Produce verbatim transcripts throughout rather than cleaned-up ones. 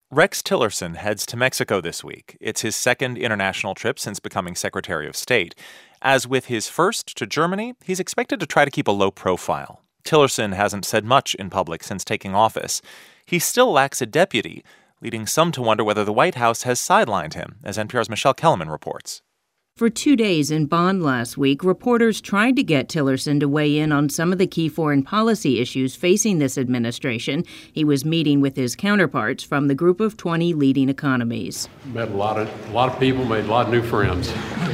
Rex Tillerson heads to Mexico this week. It's his second international trip since becoming Secretary of State. As with his first to Germany, he's expected to try to keep a low profile. Tillerson hasn't said much in public since taking office. He still lacks a deputy, leading some to wonder whether the White House has sidelined him, as N P R's Michelle Kellerman reports. For two days in Bonn last week, reporters tried to get Tillerson to weigh in on some of the key foreign policy issues facing this administration. He was meeting with his counterparts from the group of twenty leading economies. Met a lot of a lot of people, made a lot of new friends.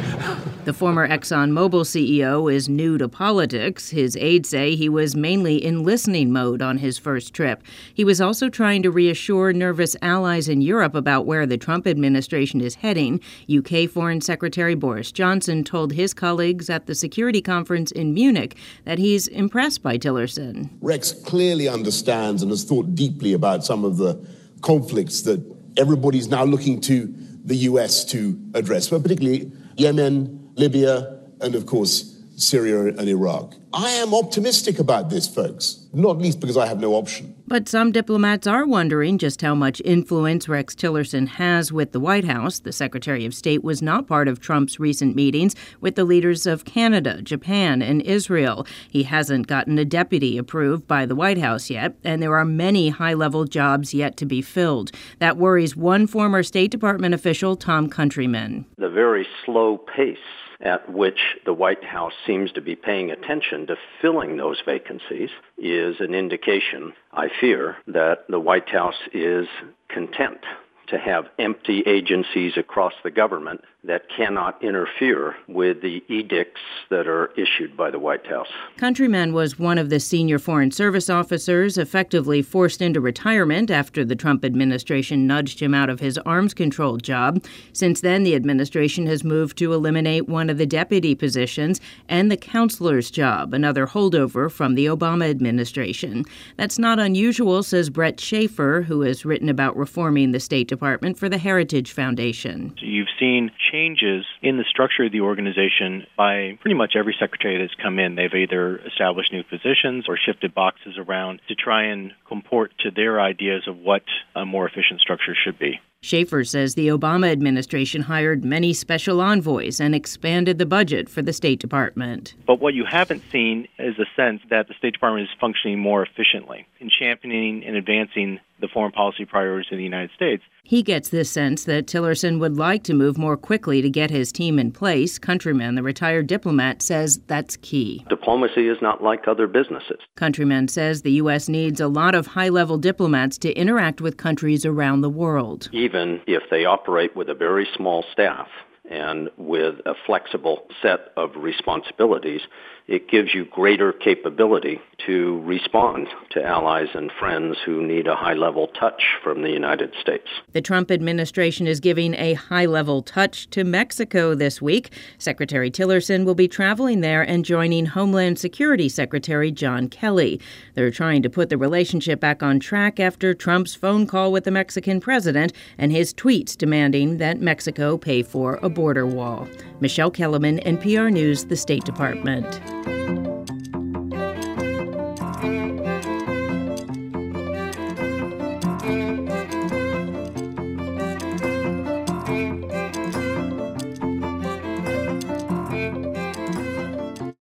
The former ExxonMobil C E O is new to politics. His aides say he was mainly in listening mode on his first trip. He was also trying to reassure nervous allies in Europe about where the Trump administration is heading. U K Foreign Secretary Boris Johnson told his colleagues at the security conference in Munich that he's impressed by Tillerson. Rex clearly understands and has thought deeply about some of the conflicts that everybody's now looking to the U S to address, but particularly Yemen, Libya, and of course, Syria and Iraq. I am optimistic about this, folks, not least because I have no option. But some diplomats are wondering just how much influence Rex Tillerson has with the White House. The Secretary of State was not part of Trump's recent meetings with the leaders of Canada, Japan, and Israel. He hasn't gotten a deputy approved by the White House yet, and there are many high-level jobs yet to be filled. That worries one former State Department official, Tom Countryman. The very slow pace at which the White House seems to be paying attention to filling those vacancies is an indication, I fear, that the White House is content to have empty agencies across the government that cannot interfere with the edicts that are issued by the White House. Countryman was one of the senior Foreign Service officers effectively forced into retirement after the Trump administration nudged him out of his arms control job. Since then, the administration has moved to eliminate one of the deputy positions and the counselor's job, another holdover from the Obama administration. That's not unusual, says Brett Schaefer, who has written about reforming the State Department for the Heritage Foundation. You've seen changes in the structure of the organization by pretty much every secretary that's come in. They've either established new positions or shifted boxes around to try and comport to their ideas of what a more efficient structure should be. Schaefer says the Obama administration hired many special envoys and expanded the budget for the State Department. But what you haven't seen is a sense that the State Department is functioning more efficiently in championing and advancing the foreign policy priorities of the United States. He gets this sense that Tillerson would like to move more quickly to get his team in place. Countryman, the retired diplomat, says that's key. Diplomacy is not like other businesses. Countryman says the U S needs a lot of high-level diplomats to interact with countries around the world. Even if they operate with a very small staff and with a flexible set of responsibilities, it gives you greater capability to respond to allies and friends who need a high-level touch from the United States. The Trump administration is giving a high-level touch to Mexico this week. Secretary Tillerson will be traveling there and joining Homeland Security Secretary John Kelly. They're trying to put the relationship back on track after Trump's phone call with the Mexican president and his tweets demanding that Mexico pay for a border wall. Michelle Kellerman, N P R News, the State Department.